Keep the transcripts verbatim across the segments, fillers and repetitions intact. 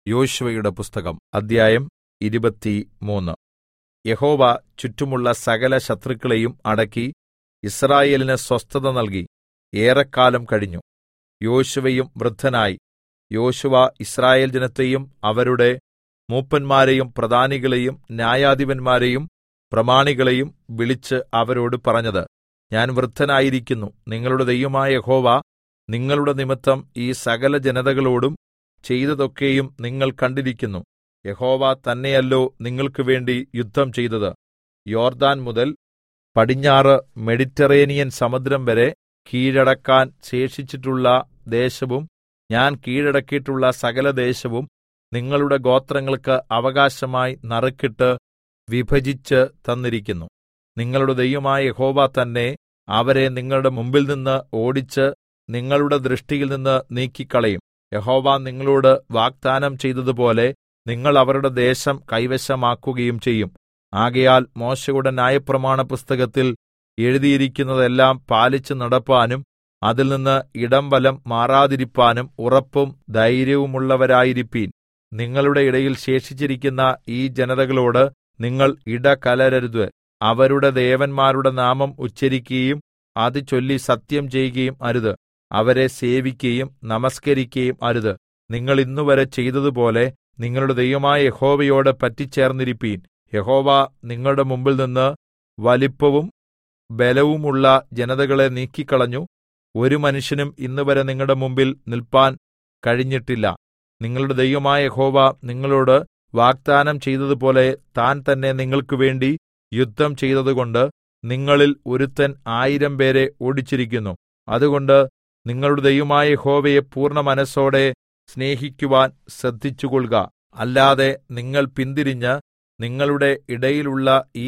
യോശുവയുടെ പുസ്തകം അദ്ധ്യായം ഇരുപത്തിമൂന്ന്. യഹോവ ചുറ്റുമുള്ള സകല ശത്രുക്കളെയും അടക്കി യിസ്രായേലിന് സ്വസ്ഥത നൽകി. ഏറെക്കാലം കഴിഞ്ഞു. യോശുവയും വൃദ്ധനായി. യോശുവ യിസ്രായേൽ ജനത്തെയും അവരുടെ മൂപ്പന്മാരെയും പ്രധാനികളെയും ന്യായാധിപന്മാരെയും പ്രമാണികളെയും വിളിച്ച് അവരോട് പറഞ്ഞത്, ഞാൻ വൃദ്ധനായിരിക്കുന്നു. നിങ്ങളുടെ ദൈവമായ യഹോവ നിങ്ങളുടെ നിമിത്തം ഈ സകല ജനതകളോടും ചെയ്തതൊക്കെയും നിങ്ങൾ കണ്ടിരിക്കുന്നു. യഹോവ തന്നെയല്ലോ നിങ്ങൾക്ക് വേണ്ടി യുദ്ധം ചെയ്തത്. യോർദ്ദാൻ മുതൽ പടിഞ്ഞാറ് മെഡിറ്ററേനിയൻ സമുദ്രം വരെ കീഴടക്കാൻ ശേഷിച്ചിട്ടുള്ള ദേശവും ഞാൻ കീഴടക്കിയിട്ടുള്ള സകല ദേശവും നിങ്ങളുടെ ഗോത്രങ്ങൾക്ക് അവകാശമായി നറുക്കിട്ട് വിഭജിച്ച് തന്നിരിക്കുന്നു. നിങ്ങളുടെ ദൈവമായ യഹോവ തന്നെ അവരെ നിങ്ങളുടെ മുമ്പിൽനിന്ന് ഓടിച്ച് നിങ്ങളുടെ ദൃഷ്ടിയിൽ നിന്ന് നീക്കിക്കളയും. യഹോവ നിങ്ങളോട് വാഗ്ദാനം ചെയ്തതുപോലെ നിങ്ങൾ അവരുടെ ദേശം കൈവശമാക്കുകയും ചെയ്യും. ആകയാൽ മോശെയുടെ ന്യായപ്രമാണ പുസ്തകത്തിൽ എഴുതിയിരിക്കുന്നതെല്ലാം പാലിച്ചു നടപ്പാനും അതിൽ നിന്ന് ഇടം വലം മാറാതിരിപ്പാനും ഉറപ്പും ധൈര്യവുമുള്ളവരായിരിപ്പീൻ. നിങ്ങളുടെ ഇടയിൽ ശേഷിച്ചിരിക്കുന്ന ഈ ജനതകളോട് നിങ്ങൾ ഇടകലരരുത്. അവരുടെ ദേവന്മാരുടെ നാമം ഉച്ചരിക്കുകയും അത് ചൊല്ലി സത്യം ചെയ്യുകയും അരുത്. അവരെ സേവിക്കുകയും നമസ്കരിക്കുകയും അരുത്. നിങ്ങൾ ഇന്നുവരെ ചെയ്തതുപോലെ നിങ്ങളുടെ ദൈവമായ യഹോവയോട് പറ്റിച്ചേർന്നിരിപ്പീൻ. യഹോവ നിങ്ങളുടെ മുമ്പിൽനിന്ന് വലിപ്പവും ബലവുമുള്ള ജനതകളെ നീക്കിക്കളഞ്ഞു. ഒരു മനുഷ്യനും ഇന്നുവരെ നിങ്ങളുടെ മുമ്പിൽ നിൽപ്പാൻ കഴിഞ്ഞിട്ടില്ല. നിങ്ങളുടെ ദൈവമായ യഹോവ നിങ്ങളോട് വാഗ്ദാനം ചെയ്തതുപോലെ താൻ തന്നെ നിങ്ങൾക്ക് വേണ്ടി യുദ്ധം ചെയ്തതുകൊണ്ട് നിങ്ങളിൽ ഒരുത്തൻ ആയിരം പേരെ ഓടിച്ചിരിക്കുന്നു. അതുകൊണ്ട് നിങ്ങളുടെ ദൈവമായ യഹോവയെ പൂർണ്ണ മനസ്സോടെ സ്നേഹിക്കുവാൻ ശ്രദ്ധിച്ചുകൊള്ളുക. അല്ലാതെ നിങ്ങൾ പിന്തിരിഞ്ഞ് നിങ്ങളുടെ ഇടയിലുള്ള ഈ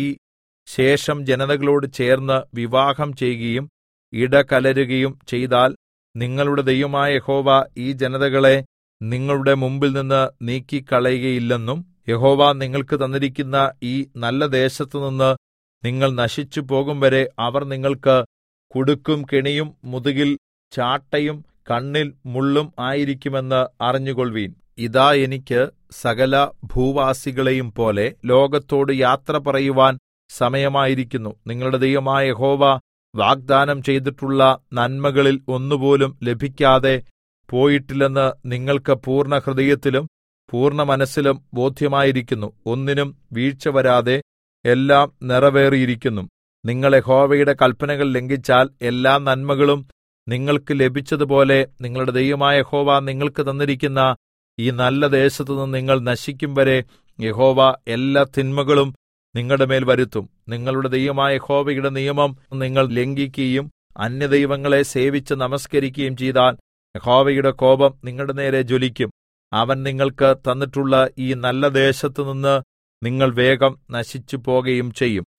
ശേഷം ജനതകളോട് ചേർന്ന് വിവാഹം ചെയ്യുകയും ഇടകലരുകയും ചെയ്താൽ നിങ്ങളുടെ ദൈവമായ യഹോവ ഈ ജനതകളെ നിങ്ങളുടെ മുമ്പിൽനിന്ന് നീക്കിക്കളയുകയില്ലെന്നും യഹോവ നിങ്ങൾക്ക് തന്നിരിക്കുന്ന ഈ നല്ല ദേശത്തുനിന്ന് നിങ്ങൾ നശിച്ചു പോകുംവരെ അവർ നിങ്ങൾക്ക് കുടുക്കും കെണിയും മുതുകിൽ ചാട്ടയും കണ്ണിൽ മുള്ളും ആയിരിക്കുമെന്ന് അറിഞ്ഞുകൊൾവീൻ. ഇതാ എനിക്ക് സകല ഭൂവാസികളെയും പോലെ ലോകത്തോട് യാത്ര പറയുവാൻ സമയമായിരിക്കുന്നു. നിങ്ങളുടെ ദൈവമായ യഹോവ വാഗ്ദാനം ചെയ്തിട്ടുള്ള നന്മകളിൽ ഒന്നുപോലും ലഭിക്കാതെ പോയിട്ടില്ലെന്ന് നിങ്ങൾക്ക് പൂർണ്ണ ഹൃദയത്തിലും പൂർണ്ണ മനസ്സിലും ബോധ്യമായിരിക്കുന്നു. ഒന്നിനും വീഴ്ച വരാതെ എല്ലാം നിറവേറിയിരിക്കുന്നു. നിങ്ങൾ യഹോവയുടെ കല്പനകൾ ലംഘിച്ചാൽ എല്ലാ നന്മകളും നിങ്ങൾക്ക് ലഭിച്ചതുപോലെ നിങ്ങളുടെ ദൈവമായ യഹോവ നിങ്ങൾക്ക് തന്നിരിക്കുന്ന ഈ നല്ല ദേശത്തുനിന്ന് നിങ്ങൾ നശിക്കും വരെ യഹോവ എല്ലാ തിന്മകളും നിങ്ങളുടെ മേൽ വരുത്തും. നിങ്ങളുടെ ദൈവമായ യഹോവയുടെ നിയമം നിങ്ങൾ ലംഘിക്കുകയും അന്യദൈവങ്ങളെ സേവിച്ച് നമസ്കരിക്കുകയും ചെയ്താൽ യഹോവയുടെ കോപം നിങ്ങളുടെ നേരെ ജ്വലിക്കും. അവൻ നിങ്ങൾക്ക് തന്നിട്ടുള്ള ഈ നല്ല ദേശത്തുനിന്ന് നിങ്ങൾ വേഗം നശിച്ചു പോകുകയും ചെയ്യും.